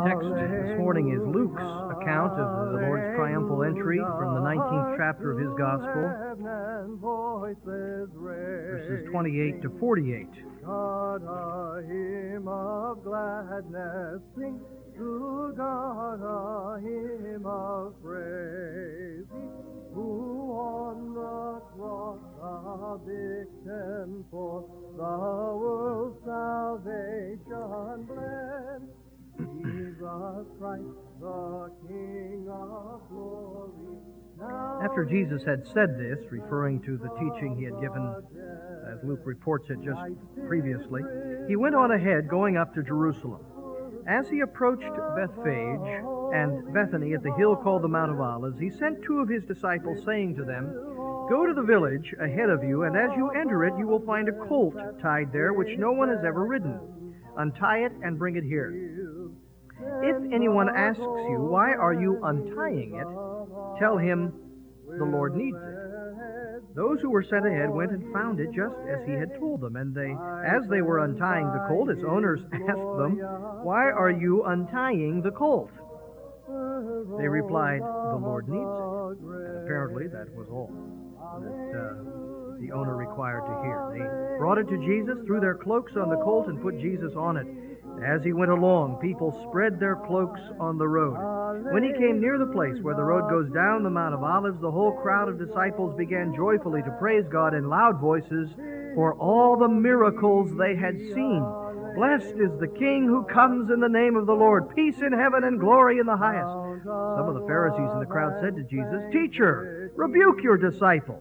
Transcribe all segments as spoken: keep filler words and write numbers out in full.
text this morning is Luke's account of the Lord's triumphal entry from the nineteenth chapter of his Gospel, verses twenty-eight to forty-eight. God, a hymn of gladness, sing to God a hymn of praise, who on the cross a victim for the world's salvation bled. Jesus Christ, the King of glory. After Jesus had said this, referring to the teaching he had given, as Luke reports it just previously, he went on ahead, going up to Jerusalem. As he approached Bethphage and Bethany at the hill called the Mount of Olives, he sent two of his disciples, saying to them, "Go to the village ahead of you, and as you enter it, you will find a colt tied there, which no one has ever ridden. Untie it and bring it here. If anyone asks you, 'Why are you untying it?' tell him, 'The Lord needs it.'" Those who were sent ahead went and found it just as he had told them, and they, as they were untying the colt, its owners asked them, "Why are you untying the colt?" They replied, "The Lord needs it." And apparently that was all that uh, the owner required to hear. They brought it to Jesus, threw their cloaks on the colt, and put Jesus on it. As he went along, people spread their cloaks on the road. When he came near the place where the road goes down the Mount of Olives, the whole crowd of disciples began joyfully to praise God in loud voices for all the miracles they had seen. "Blessed is the King who comes in the name of the Lord. Peace in heaven and glory in the highest." Some of the Pharisees in the crowd said to Jesus, "Teacher, rebuke your disciples."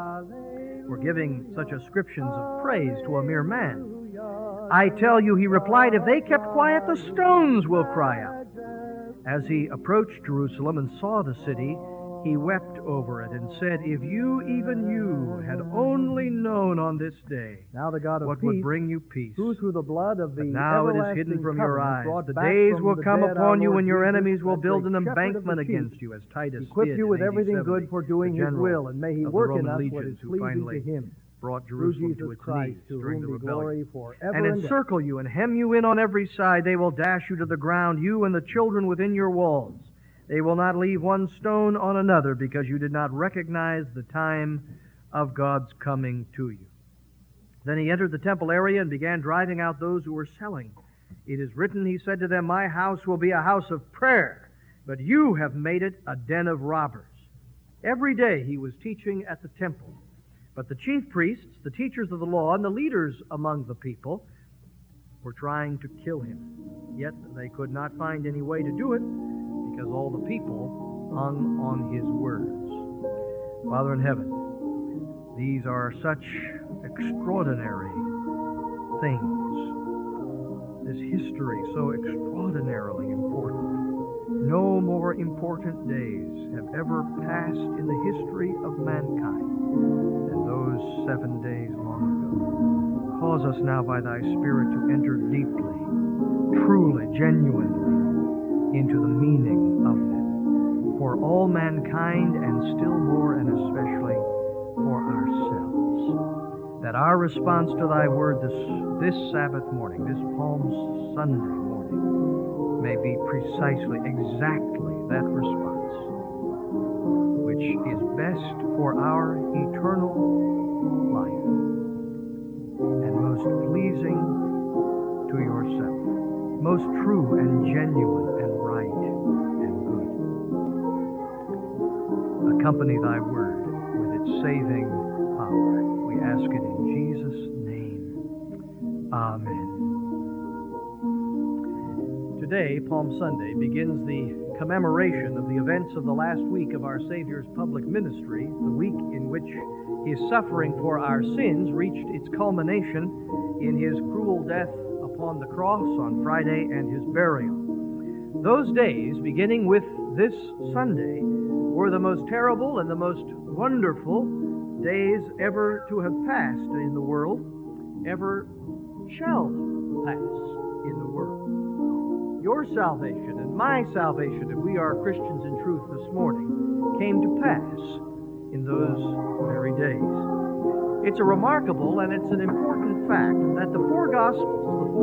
For giving such ascriptions of praise to a mere man. "I tell you," he replied, "if they kept quiet, the stones will cry out." As he approached Jerusalem and saw the city, he wept over it and said, "If you, even you, had only known on this day Now the God of what peace, would bring you peace. who through the blood of the But now it is everlasting hidden from your covenant eyes. brought The back days from will the come dead upon our you Lord when your Jesus, enemies will that build an great shepherd of the embankment sheep, against you, as Titus equip did you with in A D everything seventy, good for doing the His general will, and may He of the work in Roman us what legions is who pleasing finally to Him. brought Through Jerusalem to Jesus its Christ, knees to during whom the be glory rebellion. forever And and ever. encircle you and hem you in on every side. They will dash you to the ground, you and the children within your walls. They will not leave one stone on another, because you did not recognize the time of God's coming to you. Then he entered the temple area and began driving out those who were selling. "It is written," he said to them, "My house will be a house of prayer, but you have made it a den of robbers." Every day he was teaching at the temple. But the chief priests, the teachers of the law, and the leaders among the people were trying to kill him. Yet they could not find any way to do it, because all the people hung on his words. Father in heaven, these are such extraordinary things. This history so extraordinarily important. No more important days have ever passed in the history of mankind than those seven days long ago. Cause us now by thy Spirit to enter deeply, truly, genuinely into the meaning of them for all mankind, and still more and especially for ourselves. That our response to thy word this, this Sabbath morning, this Palm Sunday morning, may be precisely, exactly that response, which is best for our eternal life and most pleasing to yourself, most true and genuine and right and good. Accompany thy word with its saving power. We ask it in Jesus' name. Amen. Today, Palm Sunday, begins the commemoration of the events of the last week of our Savior's public ministry, the week in which his suffering for our sins reached its culmination in his cruel death upon the cross on Friday and his burial. Those days, beginning with this Sunday, were the most terrible and the most wonderful days ever to have passed in the world, ever shall pass in the world. Your salvation and my salvation, if we are Christians in truth this morning, came to pass in those very days. It's a remarkable and it's an important fact that the four Gospels, the four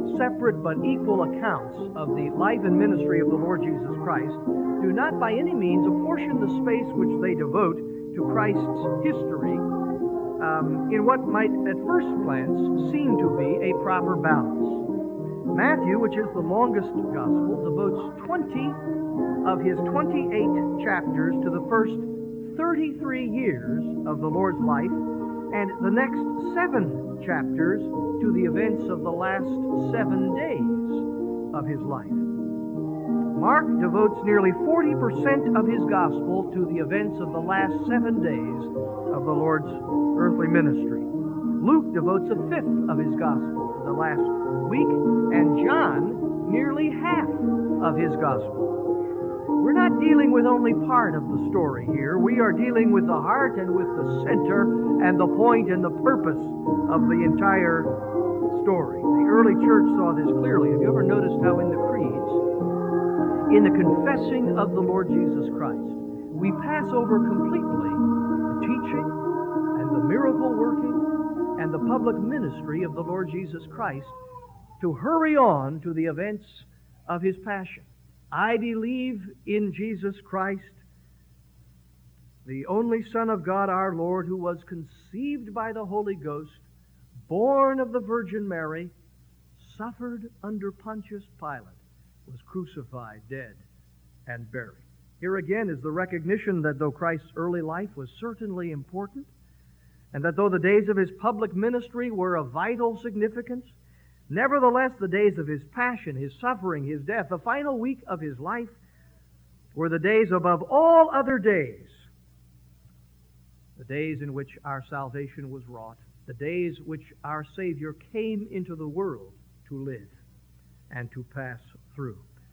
separate but equal accounts of the life and ministry of the Lord Jesus Christ do not by any means apportion the space which they devote to Christ's history um, in what might at first glance seem to be a proper balance. Matthew, which is the longest gospel, devotes twenty of his twenty-eight chapters to the first thirty-three years of the Lord's life, and the next seven chapters to the events of the last seven days of his life. Mark devotes nearly forty percent of his gospel to the events of the last seven days of the Lord's earthly ministry. Luke devotes a fifth of his gospel to the last week, and John nearly half of his gospel. We're not dealing with only part of the story here. We are dealing with the heart and with the center and the point and the purpose of the entire story. The early church saw this clearly. Have you ever noticed how in the creeds, in the confessing of the Lord Jesus Christ, we pass over completely the teaching and the miracle working and the public ministry of the Lord Jesus Christ to hurry on to the events of His passion. I believe in Jesus Christ, the only Son of God our Lord, who was conceived by the Holy Ghost, born of the Virgin Mary, suffered under Pontius Pilate, was crucified, dead, and buried. Here again is the recognition that though Christ's early life was certainly important, and that though the days of His public ministry were of vital significance, nevertheless, the days of His passion, His suffering, His death, the final week of His life, were the days above all other days, the days in which our salvation was wrought, the days which our Savior came into the world to live and to pass through.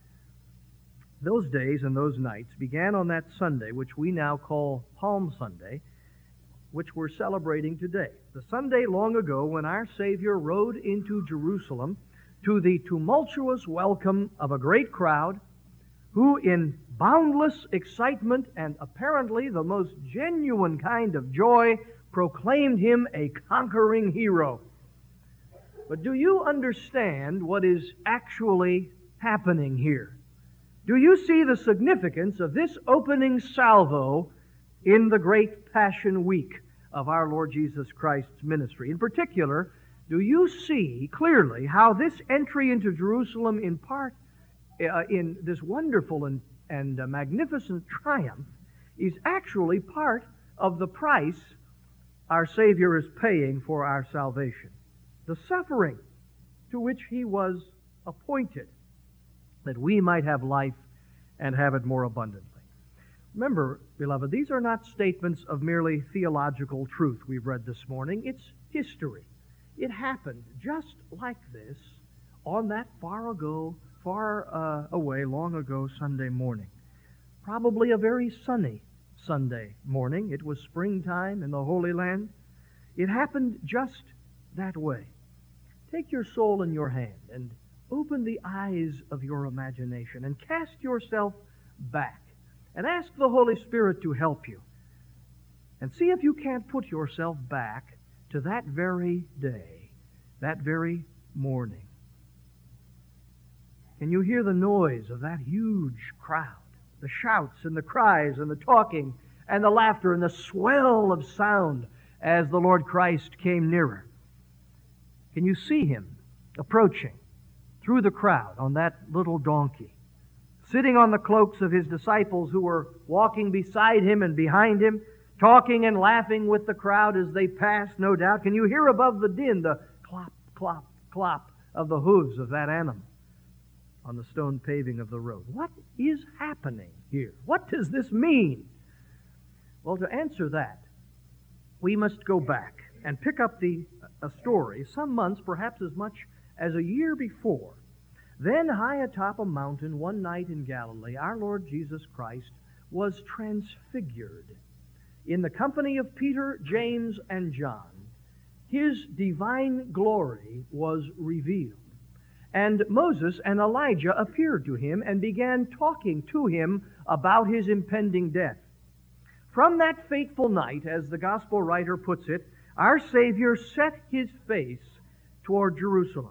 Those days and those nights began on that Sunday, which we now call Palm Sunday, which we're celebrating today. The Sunday long ago when our Savior rode into Jerusalem to the tumultuous welcome of a great crowd who, in boundless excitement and apparently the most genuine kind of joy, proclaimed Him a conquering hero. But do you understand what is actually happening here? Do you see the significance of this opening salvo in the great Passion Week of our Lord Jesus Christ's ministry? In particular, do you see clearly how this entry into Jerusalem in part, uh, in this wonderful and, and uh, magnificent triumph, is actually part of the price our Savior is paying for our salvation? The suffering to which He was appointed, that we might have life and have it more abundantly. Remember, beloved, these are not statements of merely theological truth we've read this morning. It's history. It happened just like this on that far ago, far uh, away, long ago Sunday morning. Probably a very sunny Sunday morning. It was springtime in the Holy Land. It happened just that way. Take your soul in your hand and open the eyes of your imagination and cast yourself back and ask the Holy Spirit to help you. And see if you can't put yourself back to that very day, that very morning. Can you hear the noise of that huge crowd? The shouts and the cries and the talking and the laughter and the swell of sound as the Lord Christ came nearer. Can you see Him approaching through the crowd on that little donkey, sitting on the cloaks of His disciples who were walking beside Him and behind Him, talking and laughing with the crowd as they passed, no doubt? Can you hear above the din the clop, clop, clop of the hooves of that animal on the stone paving of the road? What is happening here? What does this mean? Well, to answer that, we must go back and pick up the a story some months, perhaps as much as a year before. Then high atop a mountain one night in Galilee, our Lord Jesus Christ was transfigured. In the company of Peter, James, and John, His divine glory was revealed. And Moses and Elijah appeared to Him and began talking to Him about His impending death. From that fateful night, as the Gospel writer puts it, our Savior set His face toward Jerusalem.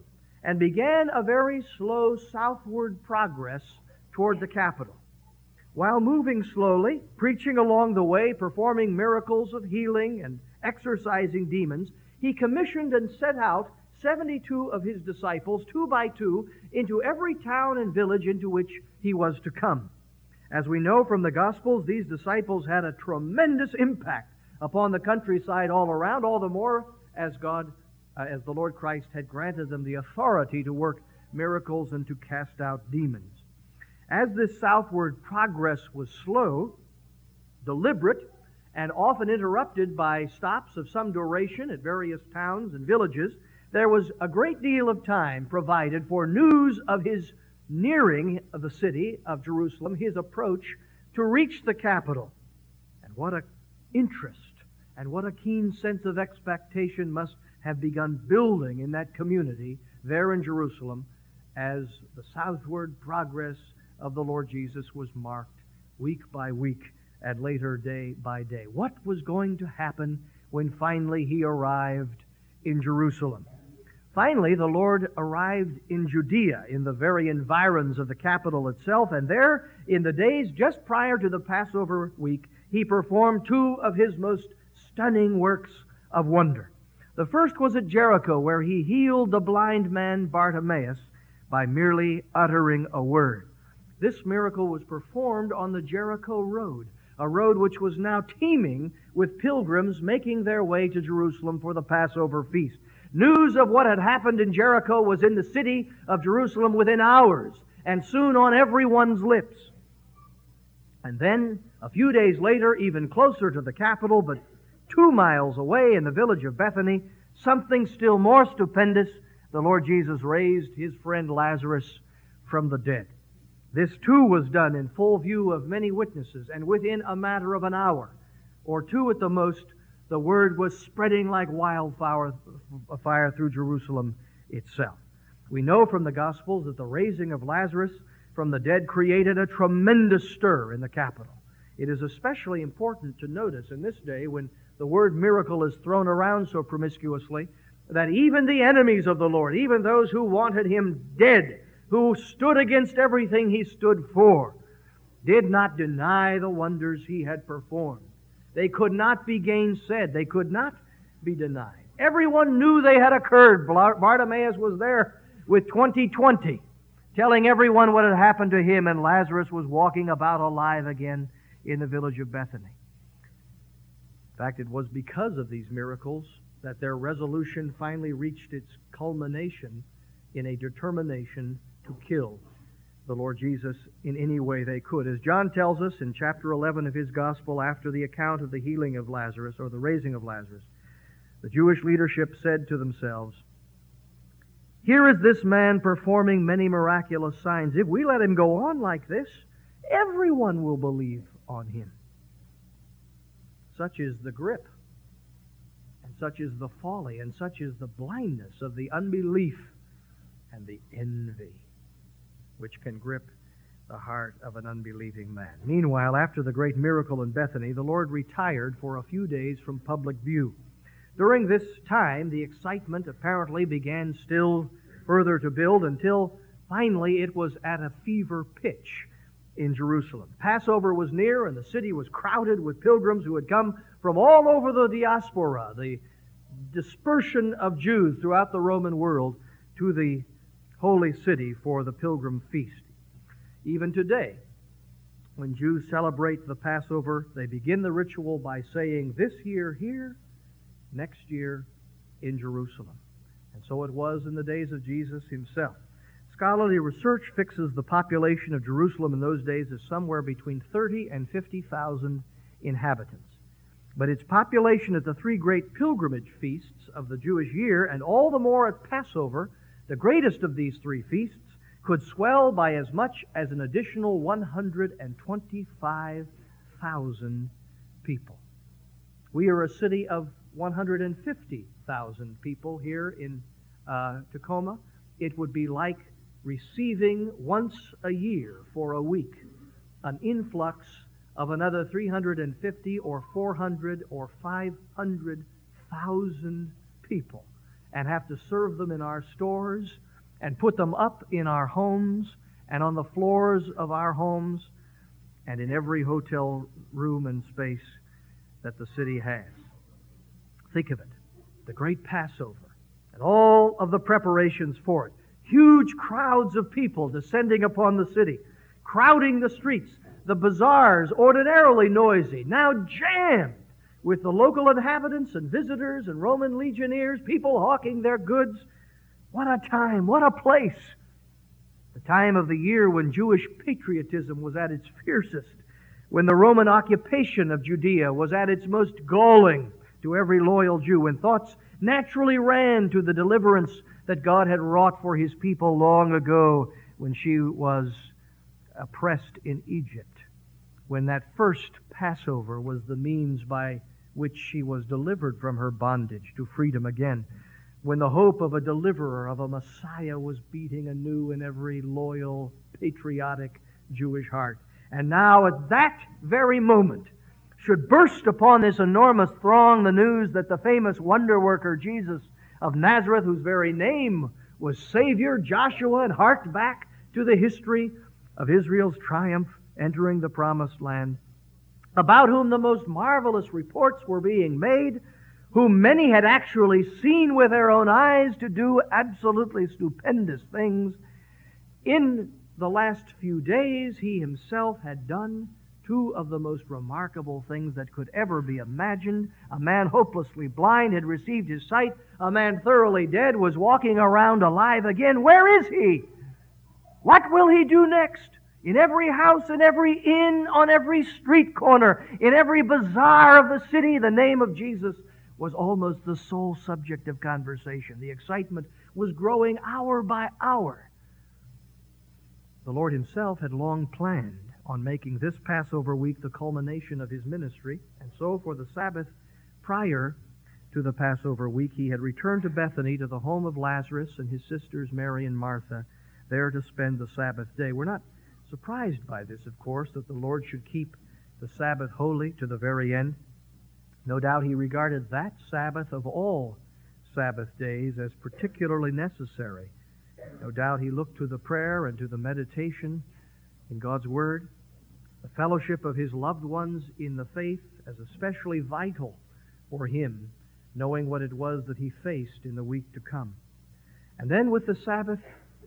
and began a very slow southward progress toward the capital. While moving slowly, preaching along the way, performing miracles of healing and exorcising demons, he commissioned and sent out seventy-two of his disciples, two by two, into every town and village into which he was to come. As we know from the Gospels, these disciples had a tremendous impact upon the countryside all around, all the more as God, uh, as the Lord Christ had granted them the authority to work miracles and to cast out demons. As this southward progress was slow, deliberate, and often interrupted by stops of some duration at various towns and villages, there was a great deal of time provided for news of his nearing of the city of Jerusalem, his approach to reach the capital. And what an interest and what a keen sense of expectation must have begun building in that community there in Jerusalem as the southward progress of the Lord Jesus was marked week by week and later day by day. What was going to happen when finally he arrived in Jerusalem? Finally, the Lord arrived in Judea, in the very environs of the capital itself, and there, in the days just prior to the Passover week, he performed two of his most stunning works of wonder. The first was at Jericho, where he healed the blind man Bartimaeus by merely uttering a word. This miracle was performed on the Jericho Road, a road which was now teeming with pilgrims making their way to Jerusalem for the Passover feast. News of what had happened in Jericho was in the city of Jerusalem within hours, and soon on everyone's lips. And then, a few days later, even closer to the capital, but two miles away in the village of Bethany, something still more stupendous, the Lord Jesus raised his friend Lazarus from the dead. This too was done in full view of many witnesses, and within a matter of an hour, or two at the most, the word was spreading like wildfire fire through Jerusalem itself. We know from the Gospels that the raising of Lazarus from the dead created a tremendous stir in the capital. It is especially important to notice in this day, when the word miracle is thrown around so promiscuously, that even the enemies of the Lord, even those who wanted him dead, who stood against everything he stood for, did not deny the wonders he had performed. They could not be gainsaid. They could not be denied. Everyone knew they had occurred. Bartimaeus was there with twenty twenty, telling everyone what had happened to him, and Lazarus was walking about alive again in the village of Bethany. In fact, it was because of these miracles that their resolution finally reached its culmination in a determination to kill the Lord Jesus in any way they could. As John tells us in chapter eleven of his Gospel, after the account of the healing of Lazarus, or the raising of Lazarus, the Jewish leadership said to themselves, "Here is this man performing many miraculous signs. If we let him go on like this, everyone will believe on him." Such is the grip, and such is the folly, and such is the blindness of the unbelief and the envy which can grip the heart of an unbelieving man. Meanwhile, after the great miracle in Bethany, the Lord retired for a few days from public view. During this time, the excitement apparently began still further to build until finally it was at a fever pitch in Jerusalem. Passover was near, and the city was crowded with pilgrims who had come from all over the diaspora, the dispersion of Jews throughout the Roman world, to the holy city for the pilgrim feast. Even today, when Jews celebrate the Passover, they begin the ritual by saying, "This year here, next year in Jerusalem." And so it was in the days of Jesus himself. Scholarly research fixes the population of Jerusalem in those days as somewhere between thirty and fifty thousand inhabitants. But its population at the three great pilgrimage feasts of the Jewish year, and all the more at Passover, the greatest of these three feasts, could swell by as much as an additional one hundred twenty-five thousand people. We are a city of one hundred fifty thousand people here in uh, Tacoma. It would be like receiving once a year for a week an influx of another three hundred fifty or four hundred or five hundred thousand people, and have to serve them in our stores and put them up in our homes and on the floors of our homes and in every hotel room and space that the city has. Think of it, the great Passover and all of the preparations for it. Huge crowds of people descending upon the city, crowding the streets, the bazaars, ordinarily noisy, now jammed with the local inhabitants and visitors and Roman legionnaires, people hawking their goods. What a time, what a place. The time of the year when Jewish patriotism was at its fiercest, when the Roman occupation of Judea was at its most galling to every loyal Jew, when thoughts naturally ran to the deliverance that God had wrought for His people long ago when she was oppressed in Egypt, when that first Passover was the means by which she was delivered from her bondage to freedom again, when the hope of a deliverer, of a Messiah, was beating anew in every loyal, patriotic Jewish heart. And now, at that very moment, should burst upon this enormous throng the news that the famous wonder worker Jesus of Nazareth, whose very name was Savior, Joshua, and harked back to the history of Israel's triumph entering the Promised Land, about whom the most marvelous reports were being made, whom many had actually seen with their own eyes to do absolutely stupendous things. In the last few days, He Himself had done two of the most remarkable things that could ever be imagined. A man hopelessly blind had received his sight. A man thoroughly dead was walking around alive again. Where is He? What will He do next? In every house, in every inn, on every street corner, in every bazaar of the city, the name of Jesus was almost the sole subject of conversation. The excitement was growing hour by hour. The Lord Himself had long planned on making this Passover week the culmination of His ministry, and so for the Sabbath prior to the Passover week, He had returned to Bethany, to the home of Lazarus and his sisters Mary and Martha, there to spend the Sabbath day. We're not surprised by this, of course, that the Lord should keep the Sabbath holy to the very end. No doubt He regarded that Sabbath of all Sabbath days as particularly necessary. No doubt He looked to the prayer and to the meditation in God's Word, the fellowship of His loved ones in the faith as especially vital for Him, knowing what it was that He faced in the week to come. And then with the Sabbath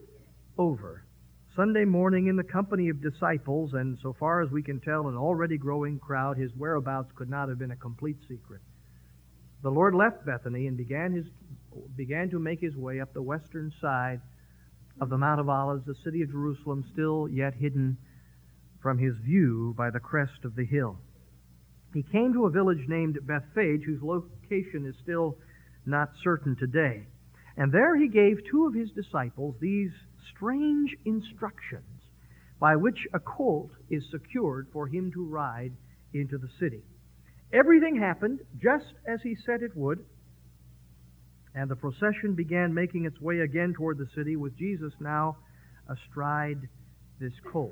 over, Sunday morning in the company of disciples, and so far as we can tell, an already growing crowd, His whereabouts could not have been a complete secret. The Lord left Bethany and began his began to make His way up the western side of the Mount of Olives, the city of Jerusalem, still yet hidden from His view by the crest of the hill. He came to a village named Bethphage, whose location is still not certain today. And there He gave two of His disciples these strange instructions by which a colt is secured for him to ride into the city. Everything happened just as He said it would, and the procession began making its way again toward the city, with Jesus now astride this colt.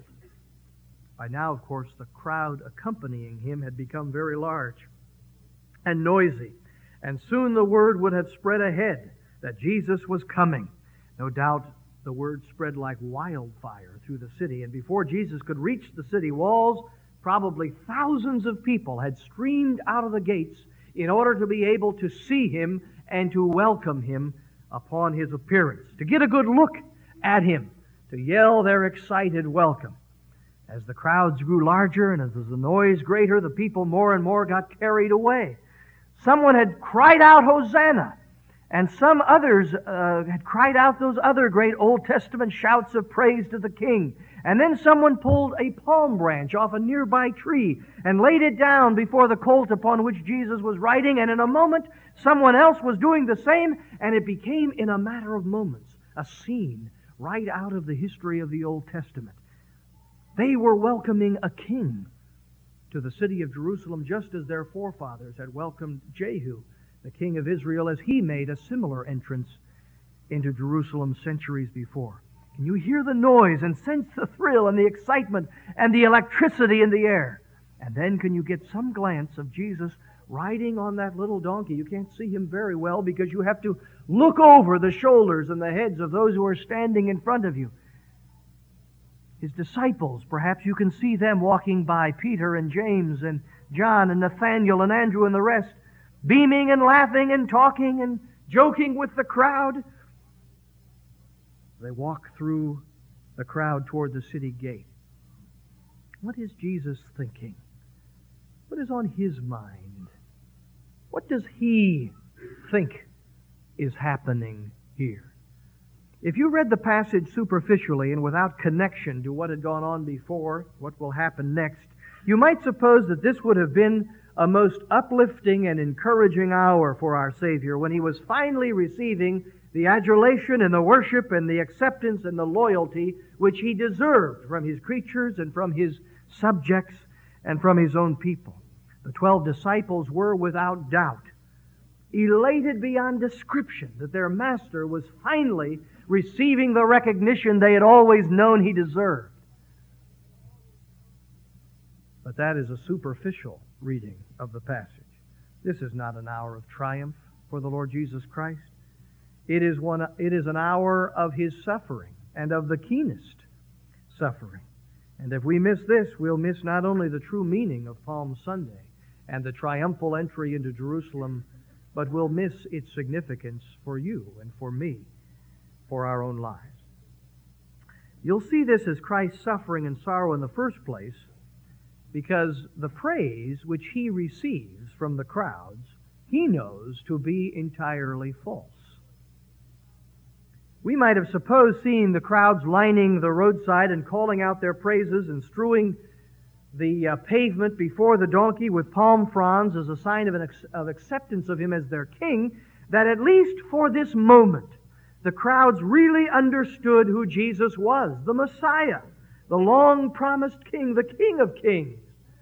By now, of course, the crowd accompanying Him had become very large and noisy, and soon the word would have spread ahead that Jesus was coming. No doubt the word spread like wildfire through the city, and before Jesus could reach the city walls, probably thousands of people had streamed out of the gates in order to be able to see Him and to welcome Him upon His appearance, to get a good look at Him, to yell their excited welcome. As the crowds grew larger and as the noise greater, the people more and more got carried away. Someone had cried out, "Hosanna!" And some others uh, had cried out those other great Old Testament shouts of praise to the King. And then someone pulled a palm branch off a nearby tree and laid it down before the colt upon which Jesus was riding, and in a moment someone else was doing the same, and it became, in a matter of moments, a scene right out of the history of the Old Testament. They were welcoming a king to the city of Jerusalem, just as their forefathers had welcomed Jehu, the king of Israel, as he made a similar entrance into Jerusalem centuries before. Can you hear the noise and sense the thrill and the excitement and the electricity in the air? And then can you get some glance of Jesus riding on that little donkey. You can't see him very well because you have to look over the shoulders and the heads of those who are standing in front of you. His disciples, perhaps you can see them walking by, Peter and James and John and Nathaniel and Andrew and the rest, beaming and laughing and talking and joking with the crowd. They walk through the crowd toward the city gate. What is Jesus thinking? What is on His mind? What does He think is happening here? If you read the passage superficially and without connection to what had gone on before, what will happen next, you might suppose that this would have been a most uplifting and encouraging hour for our Savior when He was finally receiving the adulation and the worship and the acceptance and the loyalty which He deserved from His creatures and from His subjects and from His own people. The twelve disciples were without doubt elated beyond description that their Master was finally receiving the recognition they had always known He deserved. But that is a superficial reading of the passage. This is not an hour of triumph for the Lord Jesus Christ. It is one. It is an hour of His suffering, and of the keenest suffering. And if we miss this, we'll miss not only the true meaning of Palm Sunday and the triumphal entry into Jerusalem, but we'll miss its significance for you and for me, for our own lives. You'll see this as Christ's suffering and sorrow in the first place, because the praise which He receives from the crowds, He knows to be entirely false. We might have supposed seeing the crowds lining the roadside and calling out their praises and strewing the uh, pavement before the donkey with palm fronds as a sign of, an ex- of acceptance of Him as their king, that at least for this moment, the crowds really understood who Jesus was, the Messiah, the long-promised King, the King of Kings.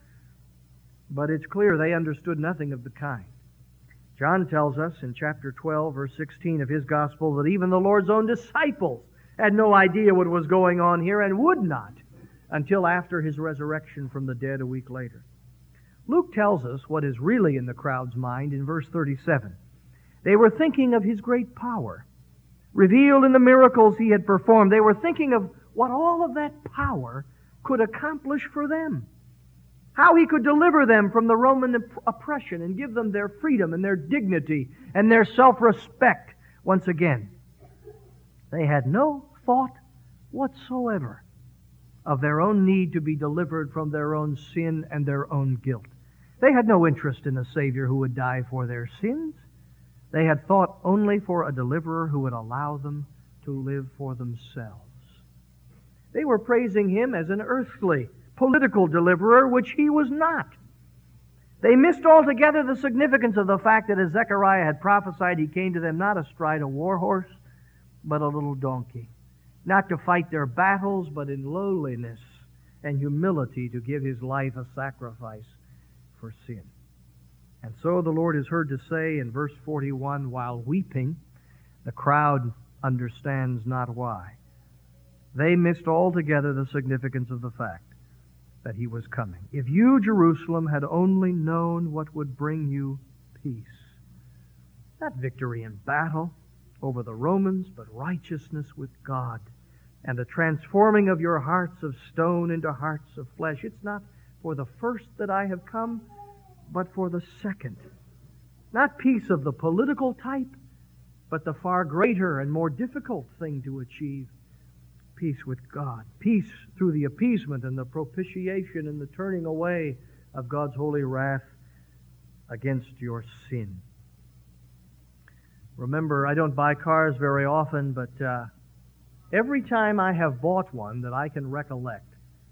But it's clear they understood nothing of the kind. John tells us in chapter twelve, verse sixteen of his gospel, that even the Lord's own disciples had no idea what was going on here and would not until after His resurrection from the dead a week later. Luke tells us what is really in the crowd's mind in verse thirty-seven. They were thinking of His great power, revealed in the miracles He had performed. They were thinking of what all of that power could accomplish for them. How He could deliver them from the Roman oppression and give them their freedom and their dignity and their self-respect once again. They had no thought whatsoever of their own need to be delivered from their own sin and their own guilt. They had no interest in a Savior who would die for their sins. They had thought only for a deliverer who would allow them to live for themselves. They were praising Him as an earthly, political deliverer, which He was not. They missed altogether the significance of the fact that, as Zechariah had prophesied, He came to them not astride a war horse, but a little donkey. Not to fight their battles, but in lowliness and humility to give His life a sacrifice for sin. And so the Lord is heard to say in verse forty-one, while weeping, the crowd understands not why. They missed altogether the significance of the fact that He was coming. If you, Jerusalem, had only known what would bring you peace. Not victory in battle over the Romans, but righteousness with God and the transforming of your hearts of stone into hearts of flesh. It's not for the first that I have come, but for the second. Not peace of the political type, but the far greater and more difficult thing to achieve. Peace with God. Peace through the appeasement and the propitiation and the turning away of God's holy wrath against your sin. Remember, I don't buy cars very often, but uh, every time I have bought one that I can recollect,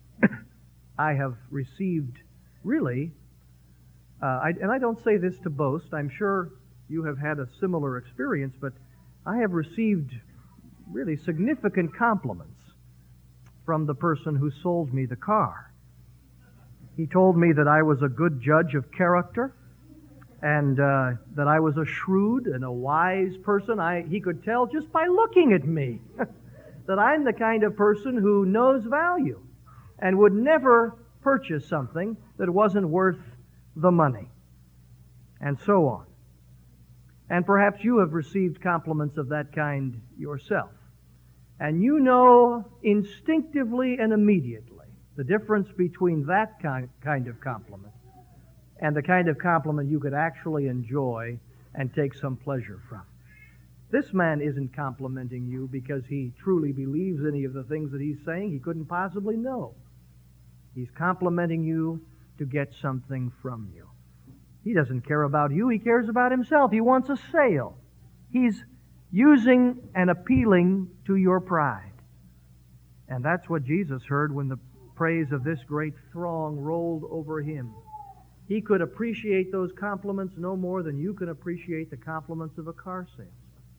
I have received, really, uh, I, and I don't say this to boast, I'm sure you have had a similar experience, but I have received really significant compliments from the person who sold me the car. He told me that I was a good judge of character and uh, that I was a shrewd and a wise person. I, he could tell just by looking at me that I'm the kind of person who knows value and would never purchase something that wasn't worth the money. and so on. And perhaps you have received compliments of that kind yourself. And you know instinctively and immediately the difference between that kind of compliment and the kind of compliment you could actually enjoy and take some pleasure from. This man isn't complimenting you because he truly believes any of the things that he's saying. He couldn't possibly know. He's complimenting you to get something from you. He doesn't care about you. He cares about himself. He wants a sale. He's using and appealing to your pride. And that's what Jesus heard when the praise of this great throng rolled over him. He could appreciate those compliments no more than you can appreciate the compliments of a car salesman.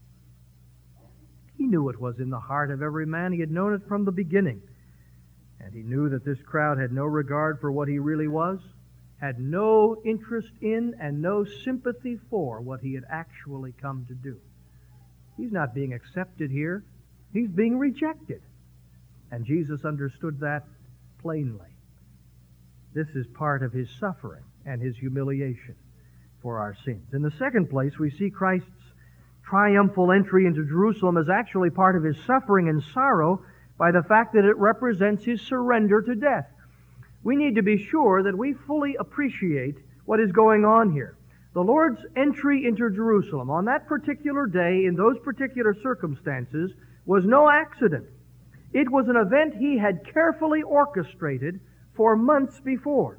He knew it was in the heart of every man. He had known it from the beginning. And he knew that this crowd had no regard for what he really was, had no interest in and no sympathy for what he had actually come to do. He's not being accepted here. He's being rejected. And Jesus understood that plainly. This is part of his suffering and his humiliation for our sins. In the second place, we see Christ's triumphal entry into Jerusalem as actually part of his suffering and sorrow by the fact that it represents his surrender to death. We need to be sure that we fully appreciate what is going on here. The Lord's entry into Jerusalem on that particular day, in those particular circumstances, was no accident. It was an event he had carefully orchestrated for months before.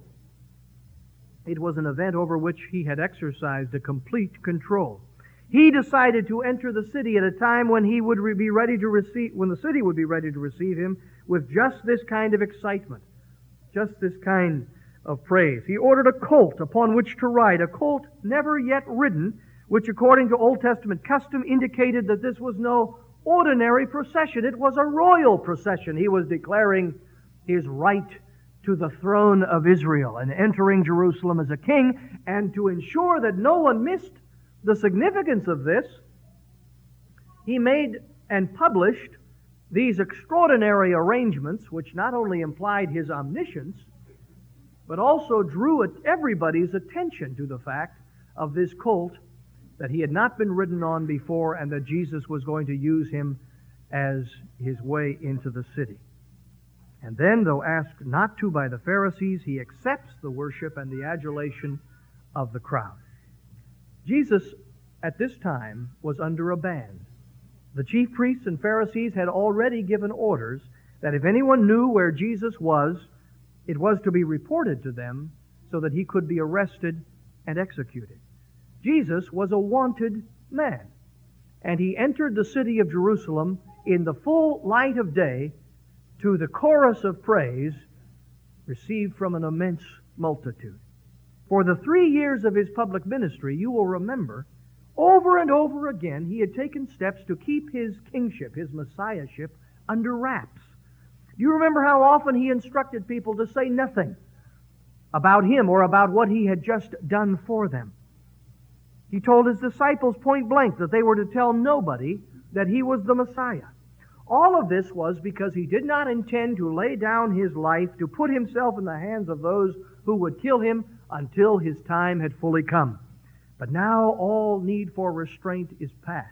It was an event over which he had exercised a complete control. He decided to enter the city at a time when he would be ready to receive, when the city would be ready to receive him with just this kind of excitement, just this kind of praise. He ordered a colt upon which to ride, a colt never yet ridden, which according to Old Testament custom indicated that this was no ordinary procession. It was a royal procession. He was declaring his right to the throne of Israel and entering Jerusalem as a king. And to ensure that no one missed the significance of this, he made and published these extraordinary arrangements, which not only implied his omniscience, but also drew everybody's attention to the fact of this colt that he had not been ridden on before and that Jesus was going to use him as his way into the city. And then, though asked not to by the Pharisees, he accepts the worship and the adulation of the crowd. Jesus, at this time, was under a ban. The chief priests and Pharisees had already given orders that if anyone knew where Jesus was, it was to be reported to them so that he could be arrested and executed. Jesus was a wanted man, and he entered the city of Jerusalem in the full light of day to the chorus of praise received from an immense multitude. For the three years of his public ministry, you will remember, over and over again, he had taken steps to keep his kingship, his messiahship, under wraps. Do you remember how often he instructed people to say nothing about him or about what he had just done for them? He told his disciples point blank that they were to tell nobody that he was the Messiah. All of this was because he did not intend to lay down his life, to put himself in the hands of those who would kill him until his time had fully come. But now all need for restraint is past.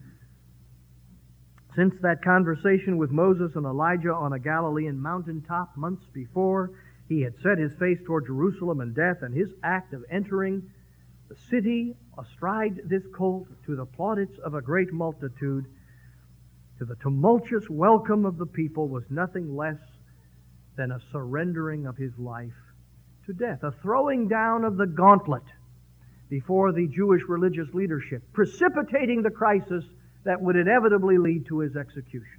Since that conversation with Moses and Elijah on a Galilean mountaintop months before, he had set his face toward Jerusalem and death, and his act of entering the city astride this colt to the plaudits of a great multitude, to the tumultuous welcome of the people, was nothing less than a surrendering of his life to death, a throwing down of the gauntlet before the Jewish religious leadership, precipitating the crisis that would inevitably lead to his execution.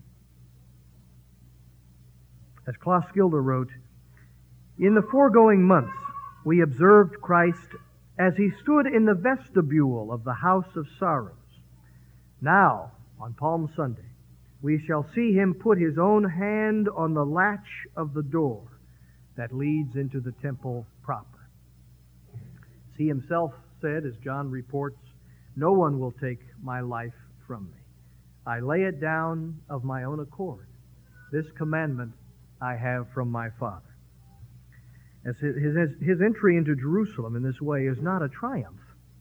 As Klaus Gilder wrote, "In the foregoing months we observed Christ as he stood in the vestibule of the house of sorrows. Now, on Palm Sunday, we shall see him put his own hand on the latch of the door that leads into the temple proper." He himself said, as John reports, "No one will take my life from me. I lay it down of my own accord. This commandment I have from my Father." As his, his, his entry into Jerusalem in this way is not a triumph.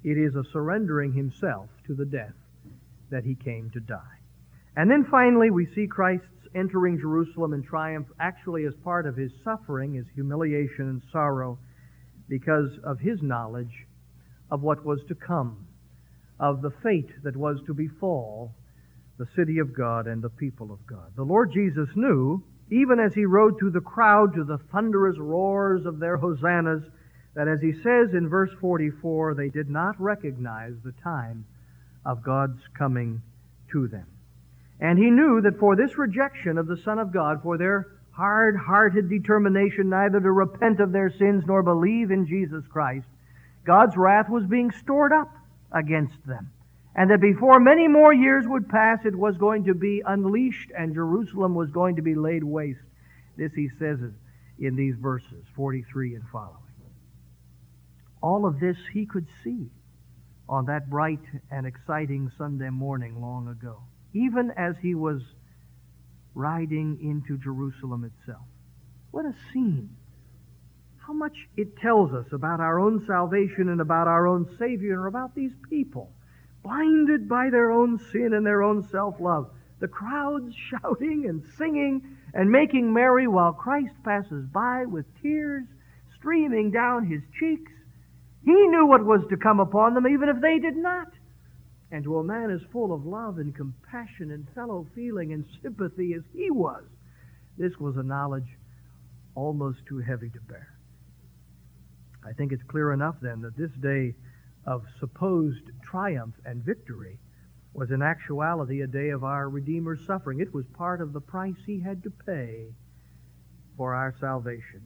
It is a surrendering himself to the death that he came to die. And then finally, we see Christ's entering Jerusalem in triumph actually as part of his suffering, his humiliation and sorrow, because of his knowledge of what was to come, of the fate that was to befall the city of God and the people of God. The Lord Jesus knew, even as he rode through the crowd to the thunderous roars of their hosannas, that as he says in verse forty-four, they did not recognize the time of God's coming to them. And he knew that for this rejection of the Son of God, for their hard-hearted determination neither to repent of their sins nor believe in Jesus Christ, God's wrath was being stored up against them. And that before many more years would pass, it was going to be unleashed and Jerusalem was going to be laid waste. This he says in these verses, forty-three and following. All of this he could see on that bright and exciting Sunday morning long ago, even as he was riding into Jerusalem itself. What a scene! How much it tells us about our own salvation and about our own Savior and about these people, blinded by their own sin and their own self-love. The crowds shouting and singing and making merry while Christ passes by with tears streaming down his cheeks. He knew what was to come upon them, even if they did not. And to a man as full of love and compassion and fellow feeling and sympathy as he was, this was a knowledge almost too heavy to bear. I think it's clear enough then that this day of supposed triumph and victory was in actuality a day of our Redeemer's suffering. It was part of the price he had to pay for our salvation.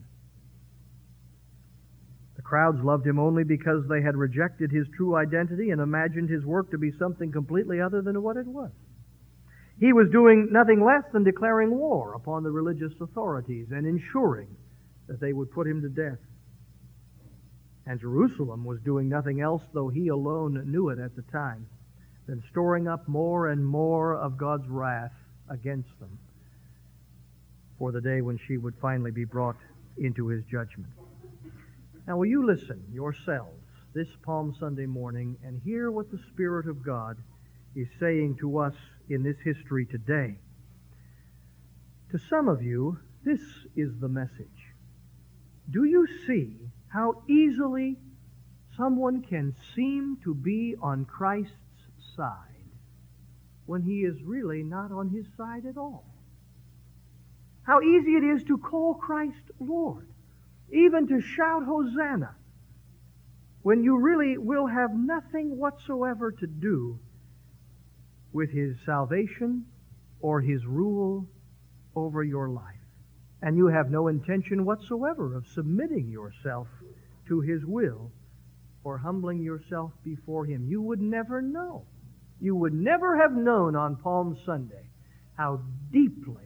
The crowds loved him only because they had rejected his true identity and imagined his work to be something completely other than what it was. He was doing nothing less than declaring war upon the religious authorities and ensuring that they would put him to death. And Jerusalem was doing nothing else, though he alone knew it at the time, than storing up more and more of God's wrath against them for the day when she would finally be brought into his judgment. Now, will you listen yourselves this Palm Sunday morning and hear what the Spirit of God is saying to us in this history today? To some of you, this is the message. Do you see how easily someone can seem to be on Christ's side when he is really not on his side at all? How easy it is to call Christ Lord, even to shout Hosanna, when you really will have nothing whatsoever to do with his salvation or his rule over your life. And you have no intention whatsoever of submitting yourself to his will or humbling yourself before him. You would never know. You would never have known on Palm Sunday how deeply,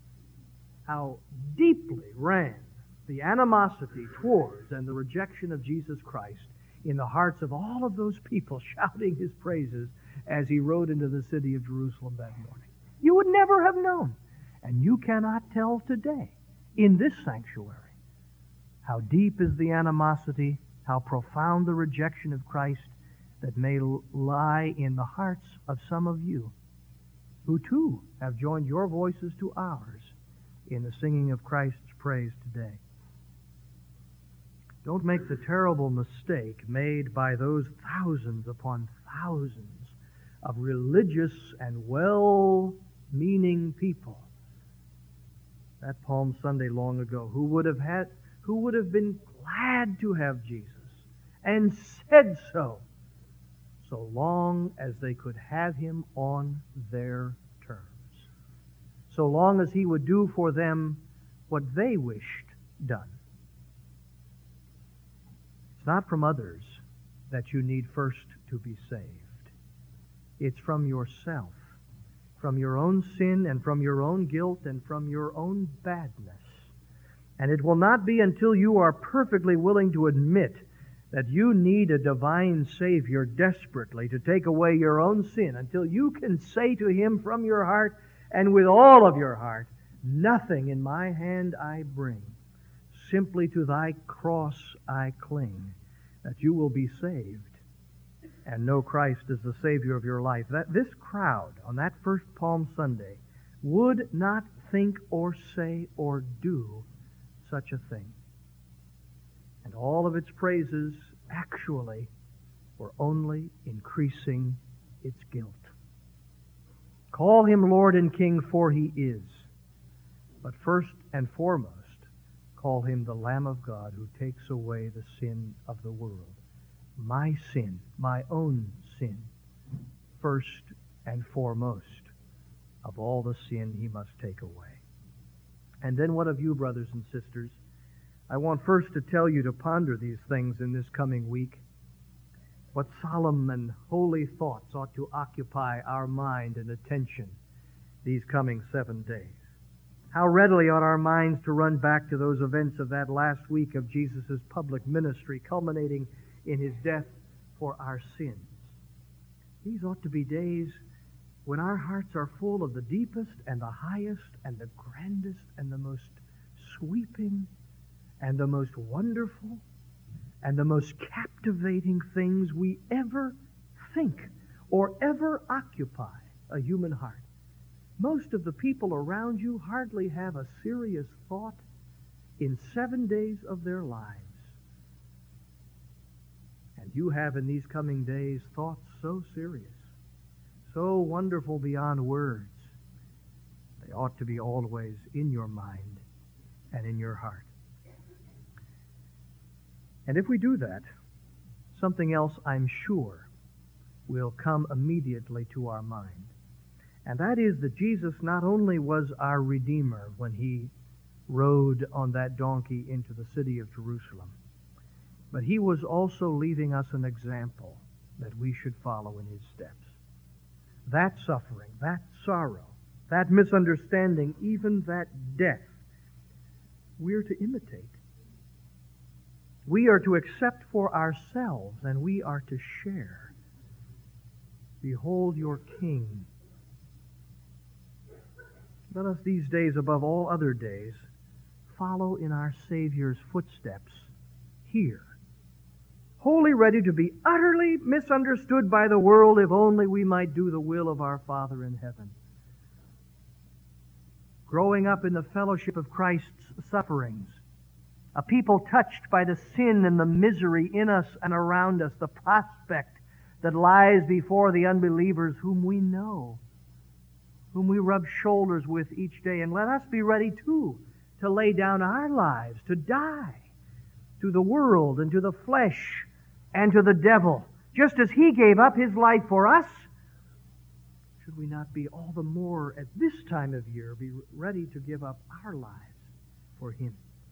how deeply ran the animosity towards and the rejection of Jesus Christ in the hearts of all of those people shouting his praises as he rode into the city of Jerusalem that morning. You would never have known. And you cannot tell today, in this sanctuary, how deep is the animosity, how profound the rejection of Christ that may lie in the hearts of some of you, who too have joined your voices to ours in the singing of Christ's praise today. Don't make the terrible mistake made by those thousands upon thousands of religious and well-meaning people that Palm Sunday long ago, who would have had, who would have been glad to have Jesus and said so, so long as they could have him on their terms, so long as he would do for them what they wished done. It's not from others that you need first to be saved. It's from yourself, from your own sin and from your own guilt and from your own badness. And it will not be until you are perfectly willing to admit that you need a divine Savior desperately to take away your own sin, until you can say to him from your heart and with all of your heart, "Nothing in my hand I bring, simply to thy cross I cling," that you will be saved and know Christ as the Savior of your life, that this crowd on that first Palm Sunday would not think or say or do such a thing. And all of its praises actually were only increasing its guilt. Call him Lord and King, for he is. But first and foremost, call him the Lamb of God who takes away the sin of the world. My sin, my own sin, first and foremost of all the sin he must take away. And then what of you, brothers and sisters? I want first to tell you to ponder these things in this coming week. What solemn and holy thoughts ought to occupy our mind and attention these coming seven days. How readily ought our minds to run back to those events of that last week of Jesus' public ministry, culminating in his death for our sins. These ought to be days when our hearts are full of the deepest and the highest and the grandest and the most sweeping and the most wonderful and the most captivating things we ever think or ever occupy a human heart. Most of the people around you hardly have a serious thought in seven days of their lives. And you have in these coming days thoughts so serious, so wonderful beyond words. They ought to be always in your mind and in your heart. And if we do that, something else, I'm sure, will come immediately to our mind. And that is that Jesus not only was our Redeemer when he rode on that donkey into the city of Jerusalem, but he was also leaving us an example that we should follow in his steps. That suffering, that sorrow, that misunderstanding, even that death, we're to imitate. We are to accept for ourselves, and we are to share. Behold your King. Let us these days, above all other days, follow in our Savior's footsteps here, wholly ready to be utterly misunderstood by the world if only we might do the will of our Father in heaven. Growing up in the fellowship of Christ's sufferings, a people touched by the sin and the misery in us and around us, the prospect that lies before the unbelievers whom we know, whom we rub shoulders with each day. And let us be ready, too, to lay down our lives, to die to the world and to the flesh and to the devil. Just as he gave up his life for us, should we not be all the more at this time of year be ready to give up our lives for him?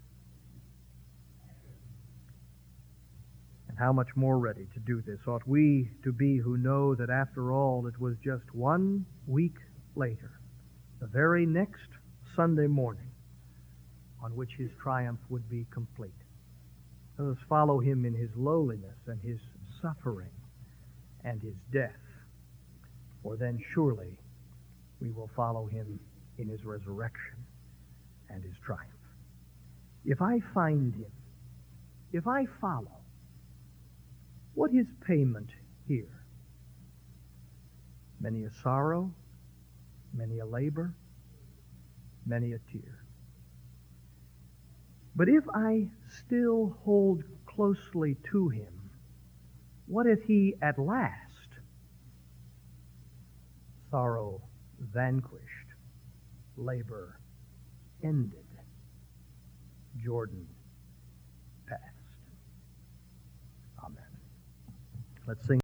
And how much more ready to do this ought we to be who know that after all it was just one week later, the very next Sunday morning, on which his triumph would be complete. Let us follow him in his lowliness and his suffering and his death, for then surely we will follow him in his resurrection and his triumph. If I find him, if I follow, what is payment here? Many a sorrow, many a labor, many a tear. But if I still hold closely to him, what if he at last, sorrow vanquished, labor ended, Jordan passed? Amen. Let's sing.